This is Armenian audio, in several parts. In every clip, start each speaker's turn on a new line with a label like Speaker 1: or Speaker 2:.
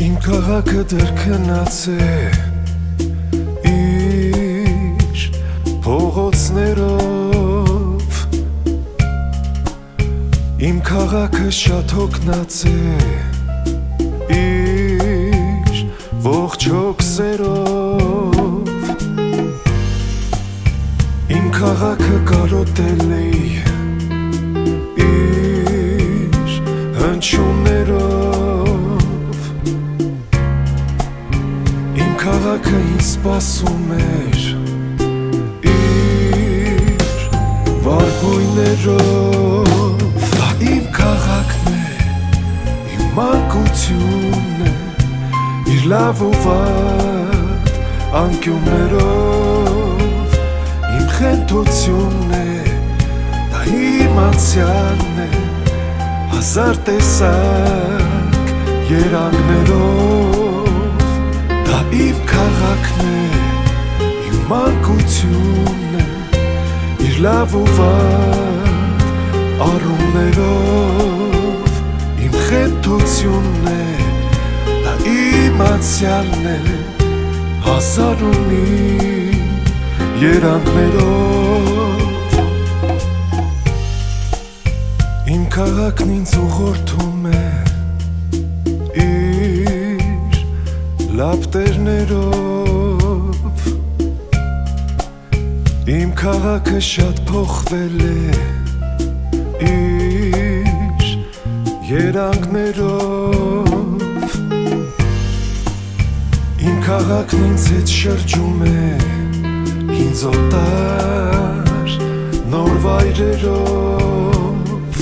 Speaker 1: Իմ քաղաքը դրքնած է իր փողոցներով Իմ քաղաքը շատ հոգնած է իր ողջ հոգսերով Իմ քաղաքը կարոտել է իր հնչյուններով Իմ քաղաքը ինձ սպասում էր իր վարգույներով Դա իմ քաղաքն է, իմ մանկությունն է Իր լավ ու վատ անկյուններով Իմ խենթությունն է, դա իմ անցյալն է Հազար տեսակ երանգներով Դա իմ քաղաքն է, իմ մանկությունն է Իր լավ ու վատ առումներով Իմ խենթությունն է, դա իմ անցյալն է Հազար ու մի երանգներով Իմ քաղաքն ինձ ուղղորդում է իր լապտերներով Իմ քաղաքը շատ փոխվել է իր երանգներով Իմ քաղաքն ինձ հետ շրջում է ինձ օտար նոր վայրերով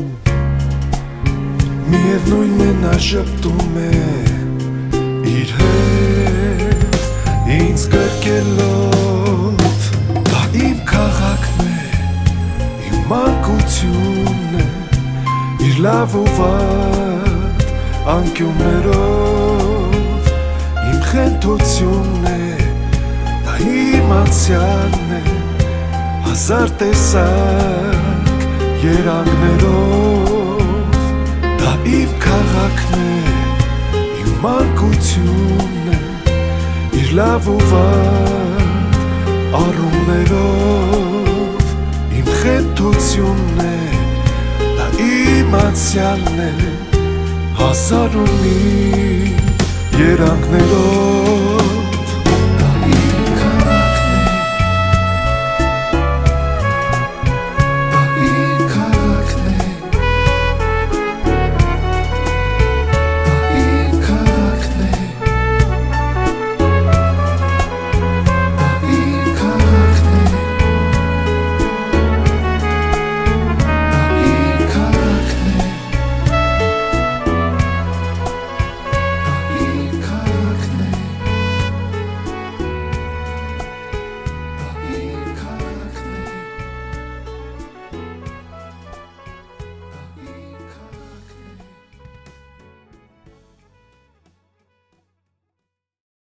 Speaker 1: Միևնույնն է նա ժպտում է իր հետ ինձ գրկելով Դա իմ քաղաքն է, իմ մանկությունն է Իր լավ ու վատ անկյուններով Իմ խենթությունն է, դա իմ անցյալն է Հազար տեսակ երանգներով Դա իմ քաղաքն է, իմ մանկությունն է Իր լավ ու վատ առումներով Իմ խենթությունն է, դա իմ անցյալն է Հազար ու մի երանգներով